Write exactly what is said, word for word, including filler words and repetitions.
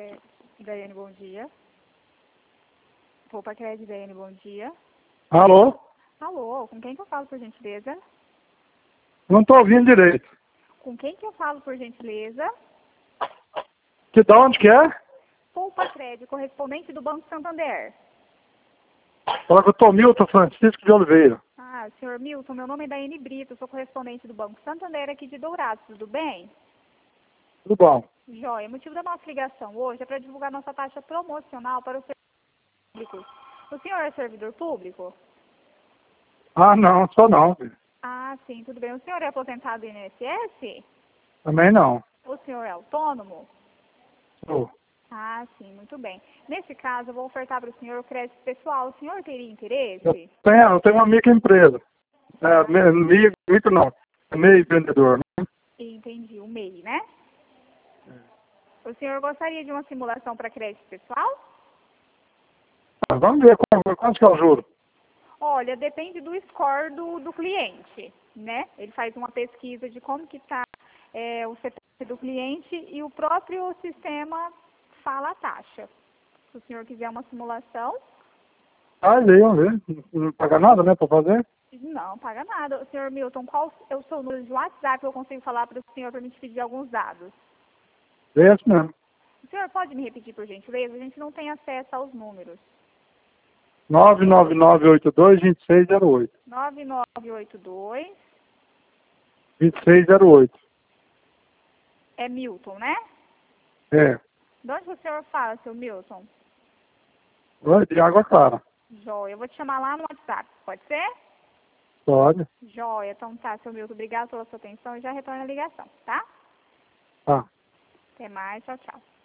Crédito, Daiane, bom dia. Poupa Crédito, Daiane, bom dia. Alô? Alô, com quem que eu falo, por gentileza? Não estou ouvindo direito. Com quem que eu falo, por gentileza? Que da onde que é? Poupa Crédito, correspondente do Banco Santander. Fala que eu tô Milton Francisco de Oliveira. Ah, senhor Milton, meu nome é Daiane Brito, sou correspondente do Banco Santander aqui de Dourados, tudo bem? Tudo bom. Joia, o motivo da nossa ligação hoje é para divulgar nossa taxa promocional para os servidores públicos. O senhor é servidor público? Ah, não, sou não, filho. Ah, sim, tudo bem. O senhor é aposentado do I N S S? Também não. O senhor é autônomo? Sou. Ah, sim, muito bem. Nesse caso, eu vou ofertar para o senhor o crédito pessoal. O senhor teria Eu interesse? tenho, eu tenho uma microempresa. É, me- mi- micro não. É meio empreendedor, né? Entendi, o M E I, né? O senhor gostaria de uma simulação para crédito pessoal? Ah, vamos ver quanto, quanto que é o juro. Olha, depende do score do, do cliente, né? Ele faz uma pesquisa de como que está é, o C P F do cliente e o próprio sistema fala a taxa. Se o senhor quiser uma simulação, Ah, aí, vamos ver. Não não paga nada, né, pra fazer? não paga nada. O senhor Milton, qual é o seu número de WhatsApp que eu consigo falar para o senhor para me te pedir alguns dados? É esse mesmo. O senhor pode me repetir, por gentileza? A gente não tem acesso aos números. nove nove nove oito dois, dois seis zero oito. nove nove oito dois, dois seis zero oito. é Milton, né? É. De onde o senhor fala, seu Milton? Oi, de água clara. Joia, eu vou te chamar lá no WhatsApp, pode ser? Pode. Joia, então tá, seu Milton, obrigado pela sua atenção e já retorna a ligação, tá? Tá. Até mais, tchau, tchau.